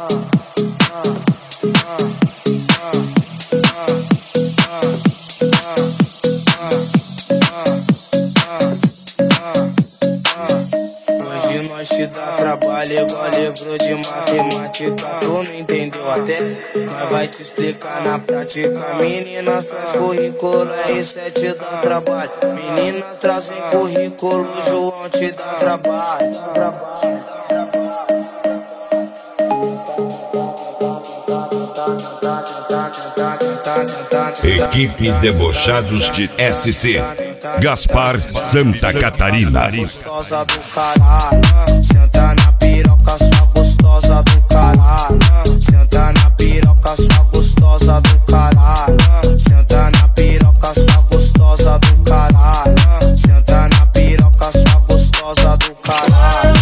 Hoje nós te dá trabalho igual livro de matemática. Tu não entendeu até? Nós vai te explicar na prática. Meninas traz currículo, R7 dá trabalho. Meninas trazem currículo, João te dá trabalho. Equipe Debochados de SC Gaspar, Santa Catarina. Gostosa do caralho, senta na piroca, sua gostosa do caralho. Senta na piroca, sua gostosa do caralho. Senta na piroca, sua gostosa do caralho. Senta na piroca, sua gostosa do caralho.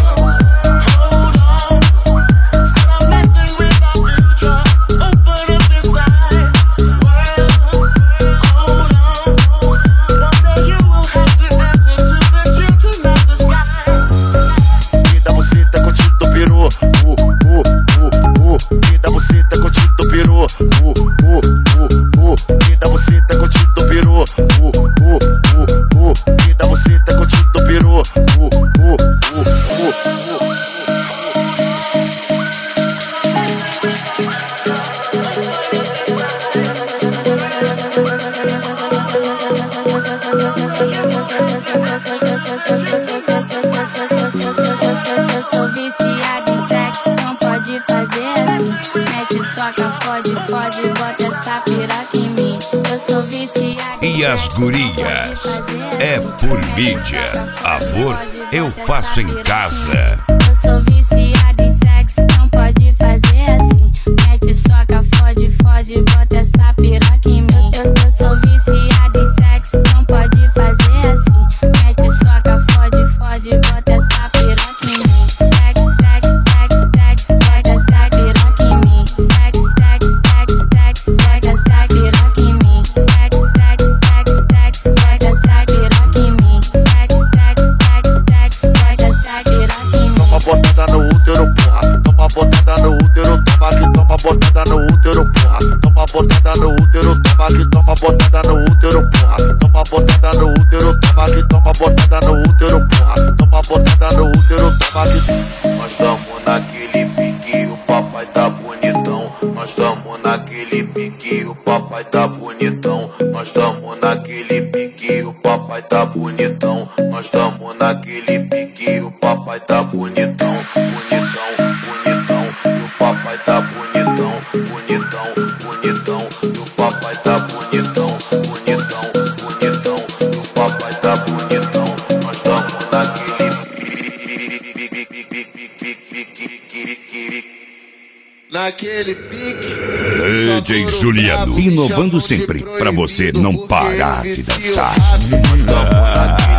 Sou viciada em sexo, não pode fazer assim. Mete soca, fode, bota essa piroca em mim. Eu sou viciada. E as gurias, é por mídia. Amor, eu faço em casa. Eu sou viciada em sexo, não pode fazer assim. Mete soca, fode, bota essa piroca em mim. Eu sou viciada em sexo, não pode fazer assim. Mete soca, fode, bota essa piroca em mim. Botada no útero, porra. Toma botada no útero, toma que toma botada no útero, porra. Toma botada no útero, toma que toma botada no útero, porra. Toma botada no útero, toma que toma botada no útero, porra. Toma botada no útero, toma que. Nós tamo naquele pique, o papai tá bonitão. Nós tamo naquele pique, o papai tá bonitão. Nós tamo naquele pique, o papai tá bonitão. Nós tamo naquele pique, o papai tá bonitão. Bonitão, e o papai tá bonitão. Bonitão, e o papai tá bonitão. Bonitão, e o papai tá bonitão. Nós tamo naquele pique. DJ Juliano, inovando sempre, pra você não parar de dançar. Nós tamo naquele